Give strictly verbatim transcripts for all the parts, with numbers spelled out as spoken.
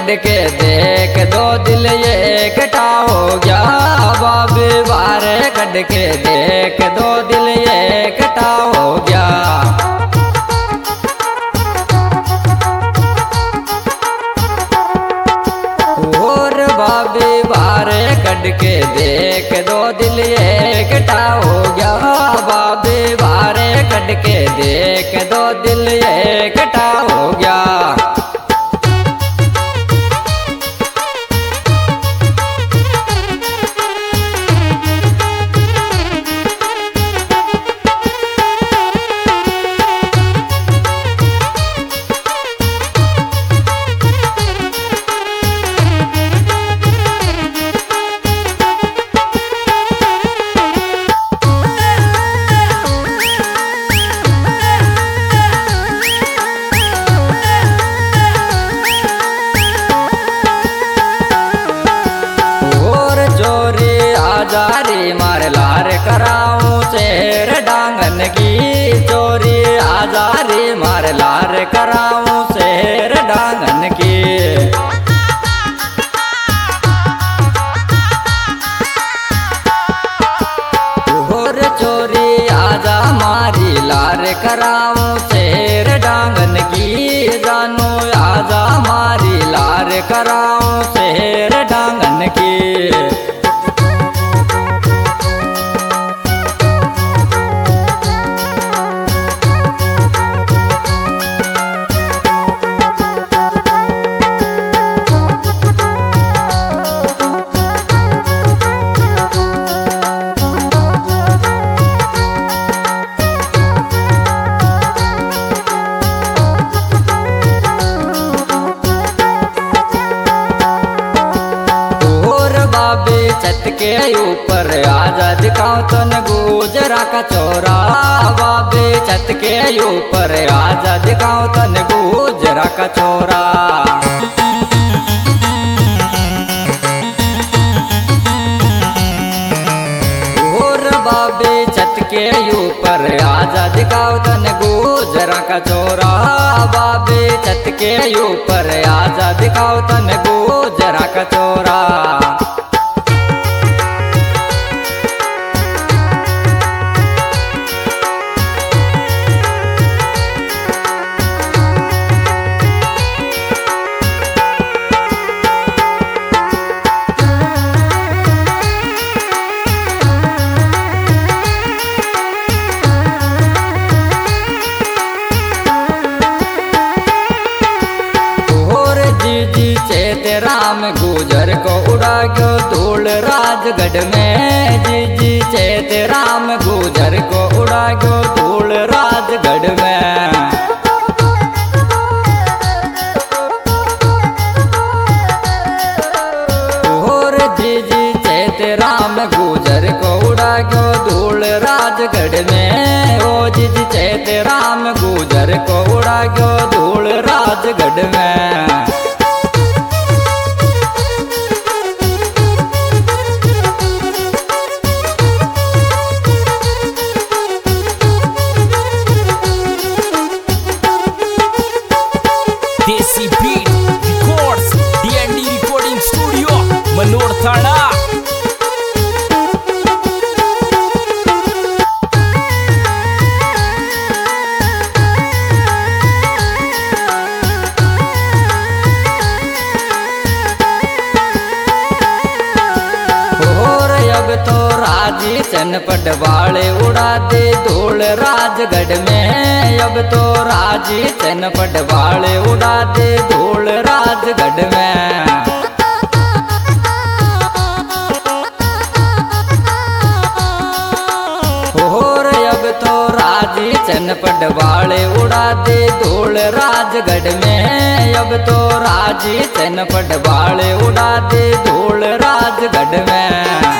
कट के देख दो दिल ये इकट्ठा हो गया। बाबे बारे कट के देख दो दिल ये इकट्ठा हो गया। और बाबे बारे कट के देख दो दिल ये इकट्ठा हो गया। बाबे बारे कट के देख दो दिल ये इकट्ठा हो गया। आजारी मार लार कराऊं शेर डांगन की चोरी। आजारी मार लार कराऊं शेर डांगन की। और चोरी आजा मारी लार कराऊं शेर डांगन की। जानू आजा मारी लार कराऊं शेर डांगन की। छत के ऊपर आजा दिखाओ तन गुजरा का चोरा। बाबे छत के ऊपर आजा दिखाओ तन गुजरा का चोरा। और बाबे छत के ऊपर आजा दिखाओ तन गुजरा का चोरा। बाबे छत के ऊपर आजा दिखाओ तन गुजरा का चोरा। राम गुजर को उड़ा गयो धूल राजगढ़ में। जी जी चेत राम गुजर को उड़ा गयो धूल राजगढ़ में। और जी जी चेत राम गुजर को उड़ा गयो धूल राजगढ़ में। ओ जी जी चेत राम गुजर को उड़ा गयो धूल राजगढ़ में। Desi beat records D and D recording studio Manor थाना। और अब तो राजी चनपट वाले उड़ा दे धूल राजगढ़ में। अब तो राजी चनपट वाले उड़ा दे धूल राजगढ़ में। और अब तो राजी चनपट वाले उड़ा दे धूल राजगढ़ में। अब तो राजी चनपट वाले उड़ा दे धूल राजगढ़ में।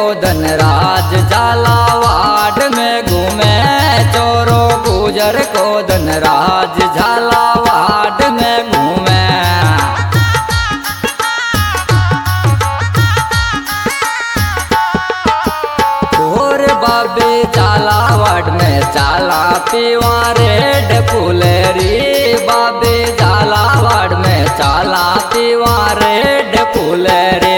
धनराज झालावाड़ में घूमे, चोरो गुजर को धनराज झालावाड़ में घूमे। और बाबे झालावाड़ में चाला पीवा रेड फुलेरी, बाबे झालावाड़ में चाला पीवा रेड फुलेरी।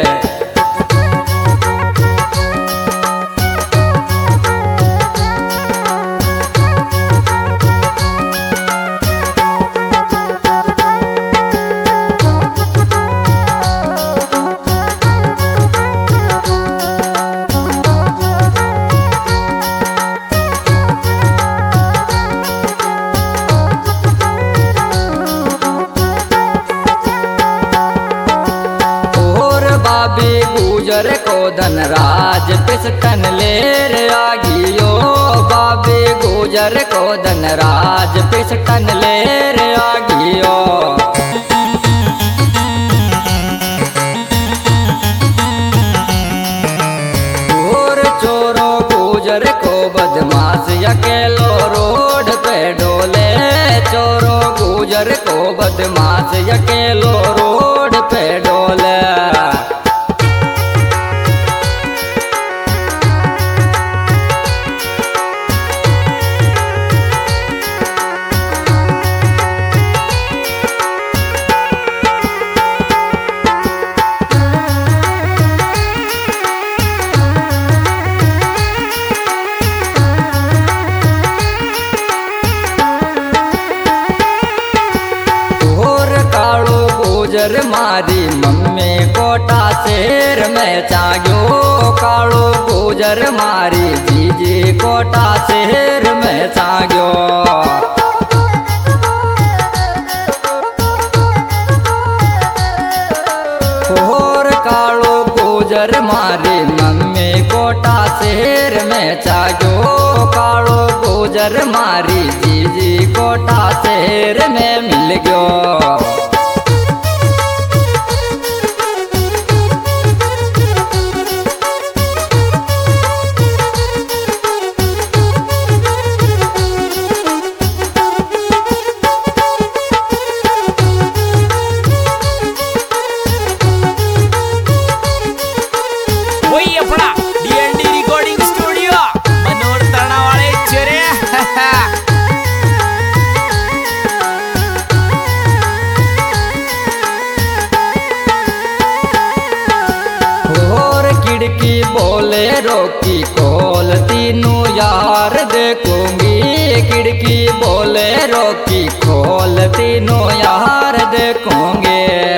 बाबे गुजर को धनराज पिस्टन लेर आगियो, बाबे गुजर को धनराज पिस्टन लेर आगियो। और चोरो गुजर को बदमाश अकेलो रोड पे डोले, चोरो गुजर को बदमाश अकेलो रोड पे डोले। गुजर मारी मम्मी कोटा शेर में चाग्यो, कालो गुजर मारी जीजी कोटा शेर में चाग्यो। और कालो गुजर मारी मम्मी कोटा शेर में चाग्यो, कालो गुजर मारी जीजी कोटा शेर में मिल गयो। खिड़की बोले रोकी खोल तीनों यार देखूंगी, खिड़की बोले रोकी खोल तीनों यार देखूंगे।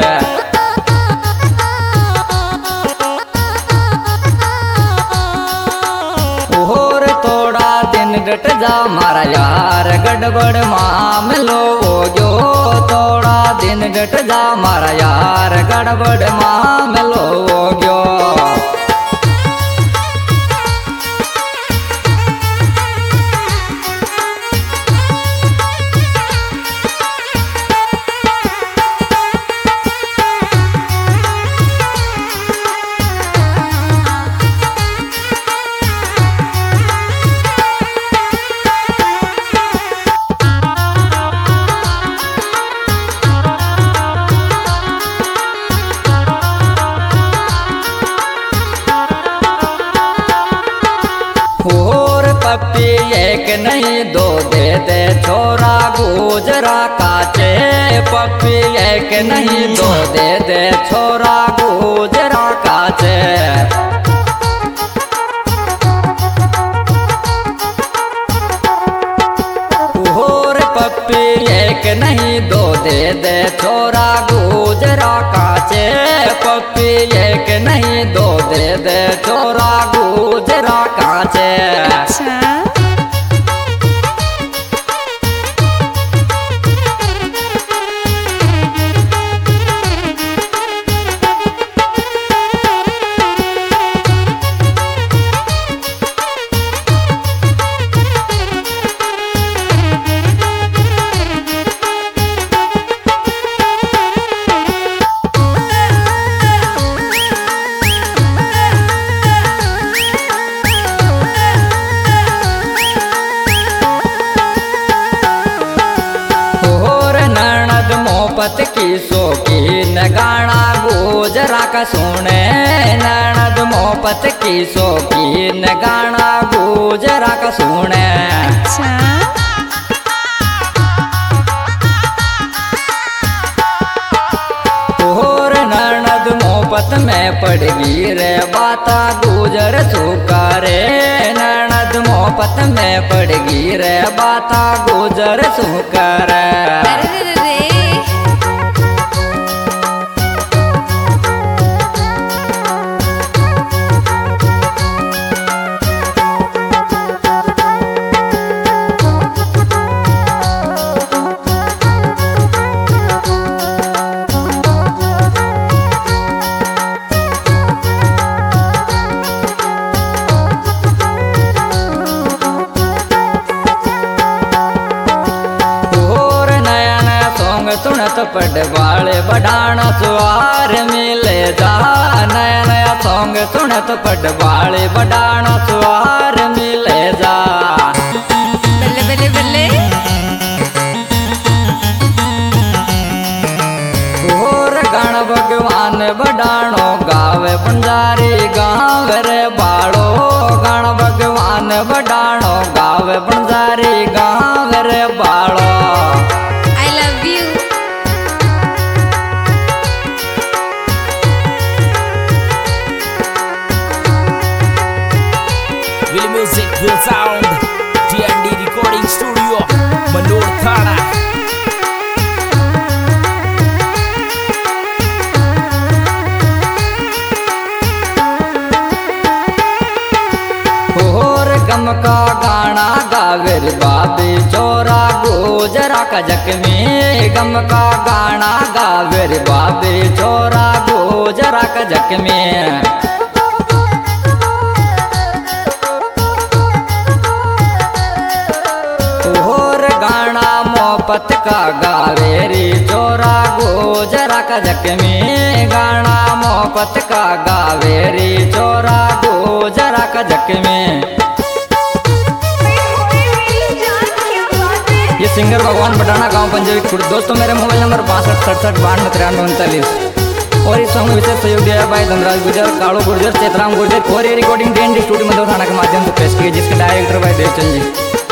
और थोड़ा दिन डट जा मारा यार गड़बड़ मामलो हो गयो, थोड़ा दिन डट जा मारा यार गड़बड़ मामलो हो गयो। पप्पी एक नहीं दो दे दे छोरा गुजरा काचे, पप्पी एक नहीं दो दे दे छोरा गुजरा काचे। और पप्पी एक नहीं दो दे दे छोरा गुजरा काचे, पप्पी एक नहीं दो दे दे छोरा गुजरा काचे। मोहब्बत की शौकीन गाना गुजरा का सुने ननद मोहब्बत की शौकीन गाना गुजरा का सुने। अच्छा तोर ननद मोहब्बत में पड़गी रे बाता गुजर सुकरे ननद मोहब्बत में पड़गी रे बाता गुजर सुकरे। अरे रे रे सुनत पड़ बाले बढ़ाना सुवार मिले जा नया नया सॉन्ग सुनत पड़ बाले बढ़ाना सुवार मिले जा। बल्ले बल्ले बल्ले और गण भगवान बढ़ानो गावे बंजारी गाँव रे बाड़ो गण भगवान बढ़ानो गावे बंजारी गाँव रे बाड़ो। I love you Will music, will sound, D and D recording studio, Manur Thana. और गम का गाना गावे रे बाबे चोरा गुजरा का जख्मी गम का गाना गावे रे बाबे चोरा गुजरा का जख्मी। गाना मोहब्बत का गावे रे चोरा गुजरा का जख्मी गाना मोहब्बत का गावे रे चोरा गुजरा का जख्मी। ये सिंगर भगवान बटाना गांव पंजाबी खुर्द। दोस्तों मेरे मोबाइल नंबर बासठ सड़सठ बानवे तिरानवे उनतालीस और इस सॉन्ग में विशेष सहयोग दिया भाई धनराज गुर्जर कालो गुर्जर चेतराम गुर्जर और ये recording D N D studio Madhur थाना के माध्यम से पेश की जिसके डायरेक्टर भाई देवचंद जी।